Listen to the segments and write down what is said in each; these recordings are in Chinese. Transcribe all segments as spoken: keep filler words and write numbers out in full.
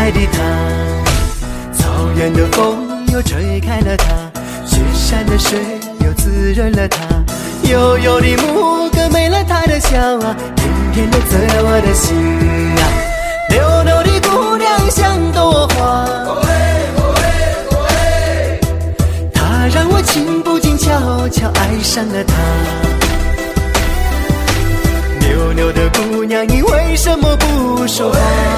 爱的她。草原的风又吹开了她，雪山的水又滋润了她。悠悠的牧歌没了她的笑啊，甜甜的醉了我的心啊。溜溜的姑娘像朵花，她让我情不禁悄悄爱上了她。溜溜的姑娘，你为什么不说话？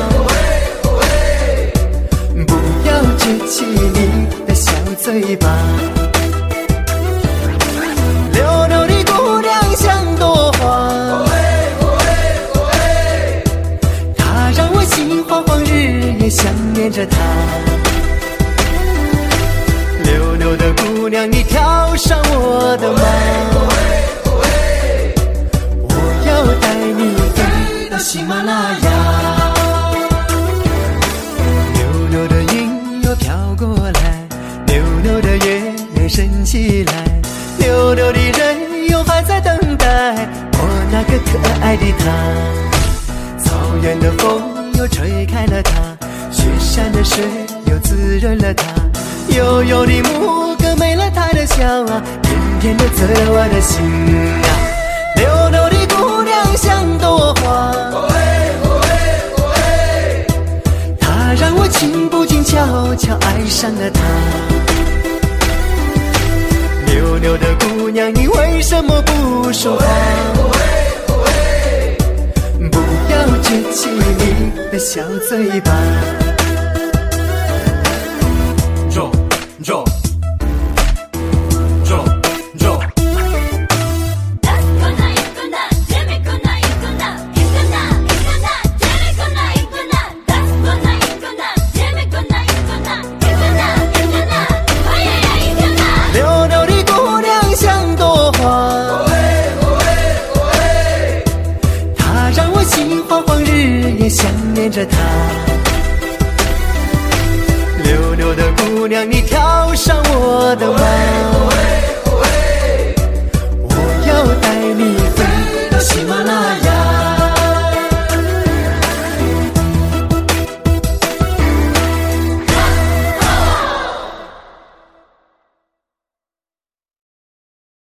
不要撅起你的小嘴巴。溜溜的姑娘像朵花，她让我心慌慌，日夜想念着她。溜溜的姑娘，你跳上我的马，我要带你飞到喜马拉雅。溜溜的云又飘过来，溜溜的月升起来，溜溜的人又还在等待我那个可爱的她。草原的风又吹开了她，雪山的水又滋润了她。悠悠的牧歌没了她的笑啊，甜甜的醉了我的心啊。溜溜的姑娘像朵花，她让我情不禁悄悄爱上了她。溜溜的姑娘，你为什么不说话？不要撅起你的小嘴巴。 走走走走。 溜溜的姑娘像朵花，她让我心慌慌，日夜想念着她。